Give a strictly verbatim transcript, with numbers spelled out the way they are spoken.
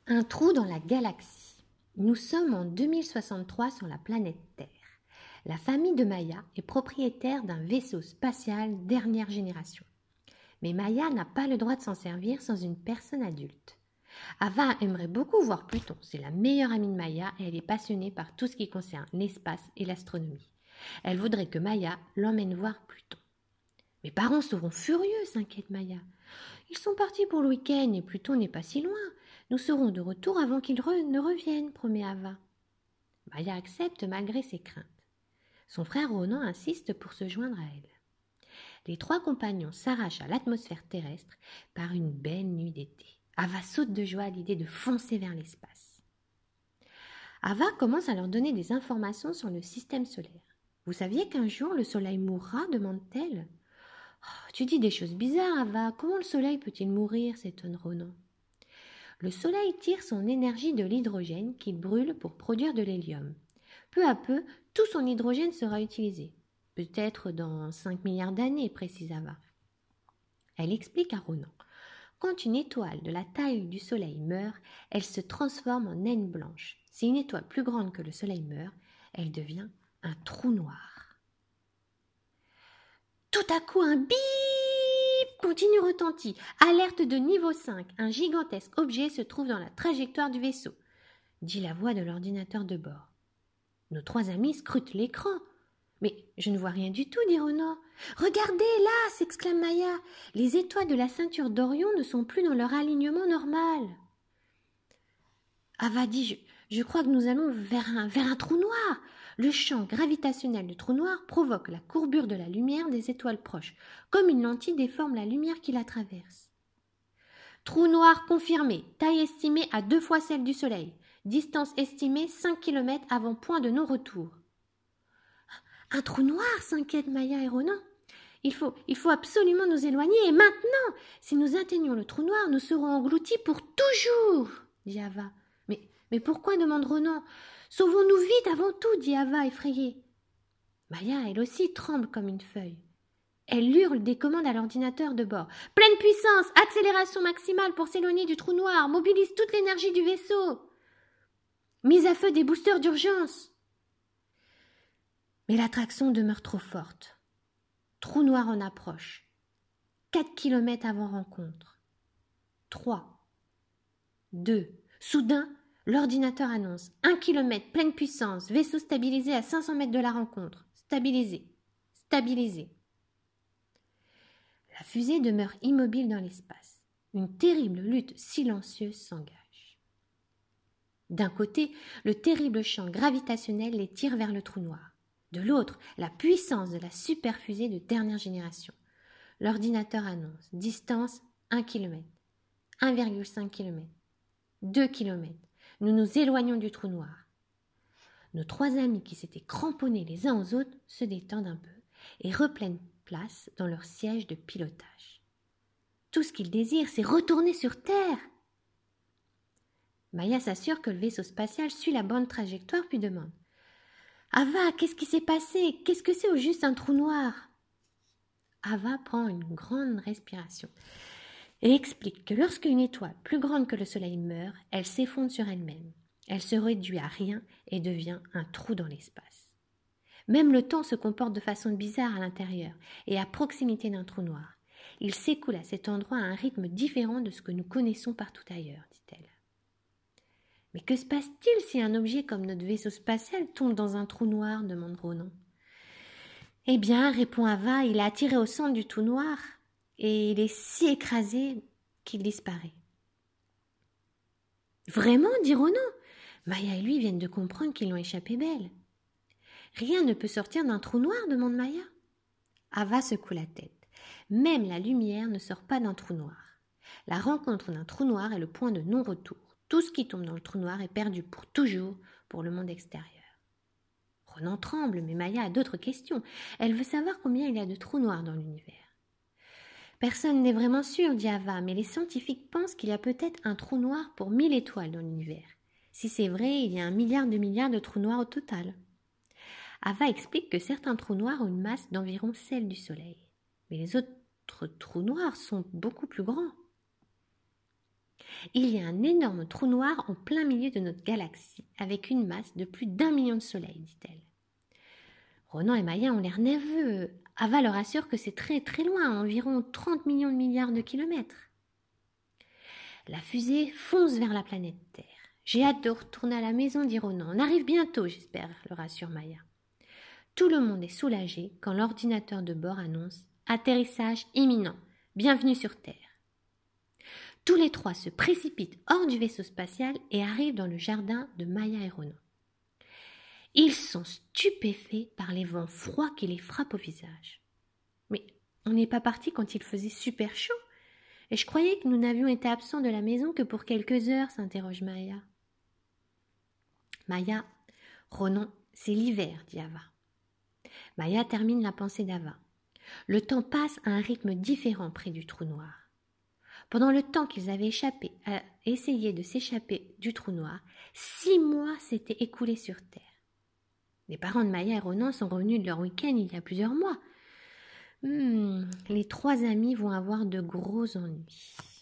Un trou dans la galaxie. Nous sommes en deux mille soixante-trois sur la planète Terre. La famille de Maya est propriétaire d'un vaisseau spatial dernière génération. Mais Maya n'a pas le droit de s'en servir sans une personne adulte. Ava aimerait beaucoup voir Pluton, c'est la meilleure amie de Maya et elle est passionnée par tout ce qui concerne l'espace et l'astronomie. Elle voudrait que Maya l'emmène voir Pluton. Mes parents seront furieux, s'inquiète Maya. Ils sont partis pour le week-end et Pluton n'est pas si loin. Nous serons de retour avant qu'ils re- ne reviennent, promet Ava. Maya accepte malgré ses craintes. Son frère Ronan insiste pour se joindre à elle. Les trois compagnons s'arrachent à l'atmosphère terrestre par une belle nuit d'été. Ava saute de joie à l'idée de foncer vers l'espace. Ava commence à leur donner des informations sur le système solaire. Vous saviez qu'un jour le soleil mourra, demande-t-elle. Oh, tu dis des choses bizarres, Ava. Comment le soleil peut-il mourir, s'étonne Ronan. Le soleil tire son énergie de l'hydrogène qu'il brûle pour produire de l'hélium. Peu à peu, tout son hydrogène sera utilisé. Peut-être dans cinq milliards d'années, précise Ava. Elle explique à Ronan. Quand une étoile de la taille du soleil meurt, elle se transforme en naine blanche. Si une étoile plus grande que le soleil meurt, elle devient un trou noir. Tout à coup, un bip continue retentit. Alerte de niveau cinq. Un gigantesque objet se trouve dans la trajectoire du vaisseau, dit la voix de l'ordinateur de bord. Nos trois amis scrutent l'écran. Mais je ne vois rien du tout, dit Ronan. Regardez, là, s'exclame Maya. Les étoiles de la ceinture d'Orion ne sont plus dans leur alignement normal. Ava dit, je, je crois que nous allons vers un, vers un trou noir. Le champ gravitationnel du trou noir provoque la courbure de la lumière des étoiles proches. Comme une lentille déforme la lumière qui la traverse. Trou noir confirmé, taille estimée à deux fois celle du Soleil. Distance estimée cinq kilomètres avant point de non-retour. Un trou noir, s'inquiète Maya et Ronan. Il faut, il faut absolument nous éloigner, et maintenant. Si nous atteignons le trou noir, nous serons engloutis pour toujours, dit Ava. Mais, mais pourquoi, demande Ronan. Sauvons-nous vite avant tout, dit Ava effrayée. Maya, elle aussi, tremble comme une feuille. Elle hurle des commandes à l'ordinateur de bord. Pleine puissance, accélération maximale pour s'éloigner du trou noir, mobilise toute l'énergie du vaisseau. Mise à feu des boosters d'urgence. Mais l'attraction demeure trop forte. Trou noir en approche. Quatre kilomètres avant rencontre. Trois. Deux. Soudain, l'ordinateur annonce un kilomètre, pleine puissance, vaisseau stabilisé à cinq cents mètres de la rencontre. Stabilisé. Stabilisé. La fusée demeure immobile dans l'espace. Une terrible lutte silencieuse s'engage. D'un côté, le terrible champ gravitationnel les tire vers le trou noir. De l'autre, la puissance de la superfusée de dernière génération. L'ordinateur annonce distance un kilomètre, un virgule cinq kilomètres, deux kilomètres. Nous nous éloignons du trou noir. Nos trois amis qui s'étaient cramponnés les uns aux autres se détendent un peu et reprennent place dans leur siège de pilotage. Tout ce qu'ils désirent, c'est retourner sur Terre. Maya s'assure que le vaisseau spatial suit la bonne trajectoire puis demande Ava, qu'est-ce qui s'est passé? Qu'est-ce que c'est au juste un trou noir? Ava prend une grande respiration et explique que lorsqu'une étoile plus grande que le Soleil meurt, elle s'effondre sur elle-même. Elle se réduit à rien et devient un trou dans l'espace. Même le temps se comporte de façon bizarre à l'intérieur et à proximité d'un trou noir. Il s'écoule à cet endroit à un rythme différent de ce que nous connaissons partout ailleurs, dit-elle. Mais que se passe-t-il si un objet comme notre vaisseau spatial tombe dans un trou noir, demande Ronan. Eh bien, répond Ava, il est attiré au centre du trou noir et il est si écrasé qu'il disparaît. Vraiment, dit Ronan. Maya et lui viennent de comprendre qu'ils l'ont échappé belle. Rien ne peut sortir d'un trou noir, demande Maya. Ava secoue la tête. Même la lumière ne sort pas d'un trou noir. La rencontre d'un trou noir est le point de non-retour. Tout ce qui tombe dans le trou noir est perdu pour toujours pour le monde extérieur. Ronan tremble, mais Maya a d'autres questions. Elle veut savoir combien il y a de trous noirs dans l'univers. Personne n'est vraiment sûr, dit Ava, mais les scientifiques pensent qu'il y a peut-être un trou noir pour mille étoiles dans l'univers. Si c'est vrai, il y a un milliard de milliards de trous noirs au total. Ava explique que certains trous noirs ont une masse d'environ celle du Soleil. Mais les autres trous noirs sont beaucoup plus grands. Il y a un énorme trou noir en plein milieu de notre galaxie, avec une masse de plus d'un million de soleils, dit-elle. Ronan et Maya ont l'air nerveux. Ava leur assure que c'est très très loin, environ trente millions de milliards de kilomètres. La fusée fonce vers la planète Terre. J'ai hâte de retourner à la maison, dit Ronan. On arrive bientôt, j'espère, le rassure Maya. Tout le monde est soulagé quand l'ordinateur de bord annonce « Atterrissage imminent. Bienvenue sur Terre ». Tous les trois se précipitent hors du vaisseau spatial et arrivent dans le jardin de Maya et Ronan. Ils sont stupéfaits par les vents froids qui les frappent au visage. « Mais on n'est pas parti quand il faisait super chaud. Et je croyais que nous n'avions été absents de la maison que pour quelques heures, s'interroge Maya. Maya, Ronan, c'est l'hiver, dit Ava. Maya termine la pensée d'Ava. Le temps passe à un rythme différent près du trou noir. Pendant le temps qu'ils avaient échappé à essayer de s'échapper du trou noir, six mois s'étaient écoulés sur Terre. Les parents de Maya et Ronan sont revenus de leur week-end il y a plusieurs mois. Hmm, les trois amis vont avoir de gros ennuis.